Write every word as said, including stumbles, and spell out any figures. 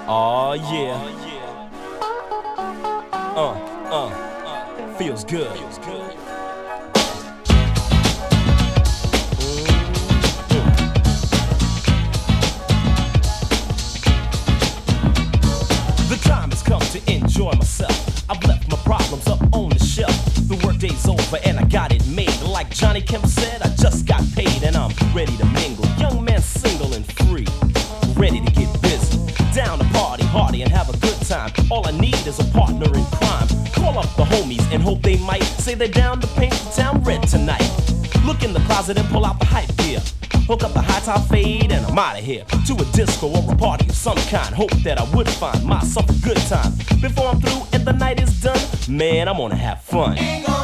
Oh yeah. Uh, uh, feels good. The time has come to enjoy myself. I've left my problems up on the shelf. The workday's over and I got it made. Like Johnny Kemp said, I just got paid and I'm ready to mingle. Young man, single and free, ready to get busy. Down to party, hardy and have a good time. All I need is a partner in crime. Call up the homies and hope they might say they're down to paint the town red tonight. Look in the closet and pull out the hype gear. Hook up the high top fade and I'm out of here. To a disco or a party of some kind. Hope that I would find myself a good time. Before I'm through and the night is done, man, I'm gonna have fun.